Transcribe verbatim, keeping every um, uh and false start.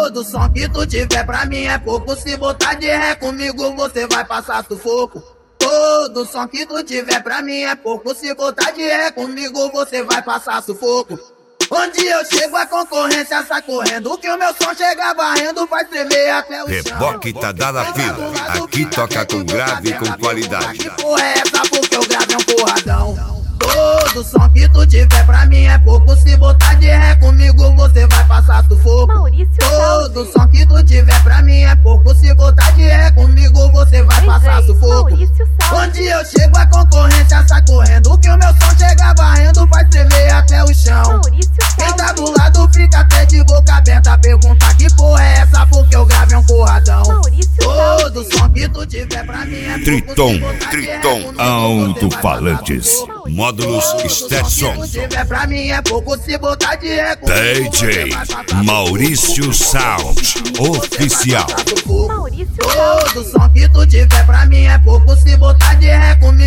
Todo som que tu tiver pra mim é pouco. Se botar de ré comigo você vai passar sufoco. Todo som que tu tiver pra mim é pouco. Se botar de ré comigo você vai passar sufoco. Onde eu chego a concorrência sai correndo. Que o meu som chega varrendo, vai tremer até o chão. Reboque tá dando a fila. Aqui toca com grave e com qualidade. Que porra é essa? Porque o grave é um porradão. Todo som que tu tiver pra mim é pouco. Se botar de ré comigo você vai passar sufoco. Maurício Todo Salve. som que tu tiver pra mim é pouco. Se botar de ré comigo você vai passar D J sufoco. Maurício Salve. Onde eu chego a concorrência sai correndo. Que o meu som chega varrendo, vai tremer até o chão. Maurício Quem tá Salve. do lado fica até de boca aberta. Pergunta que porra é essa? Porque o grave é um porradão. Maurício Todo Salve. som que tu tiver pra mim é pouco. Triton, Se botar de ré Triton, comigo, alto-falantes, você vai passar sufoco. módulos Todo som Stetson, que tu tiver pra mim é pouco. Se botar de ré comigo, D você J vai passar Maurício Sound Oficial. sufoco. Maurício Todo Salve. som que tu tiver pra mim é pouco. Se botar de ré comigo